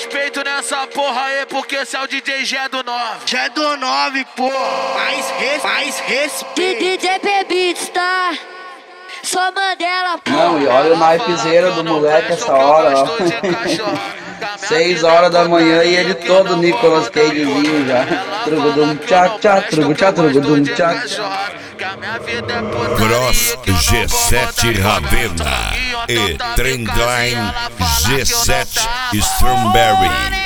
respeito nessa porra aí, porque esse é o DJ Gé do 9. Gé do 9, pô. Mais respeito. DJ Beats, tá? Só Mandela, pô. Não, e olha o naipezeiro do moleque essa hora, ó. 6 horas da manhã e ele todo Nicolas Cagezinho já. Trugudum tchá tchá, trugudum tchá tchá. Cross G7 Ravenna e Trendline G7 Strawberry.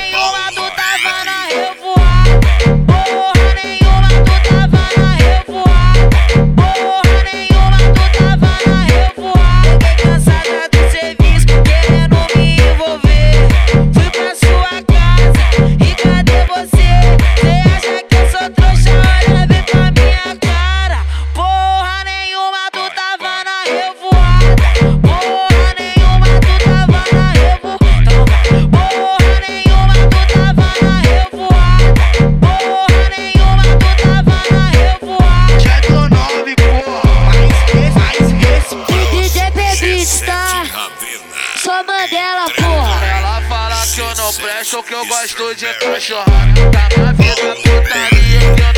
Só Mandela, porra. Ela fala que eu não presto, que eu gosto de cachorrada. Tá na vida putaria que eu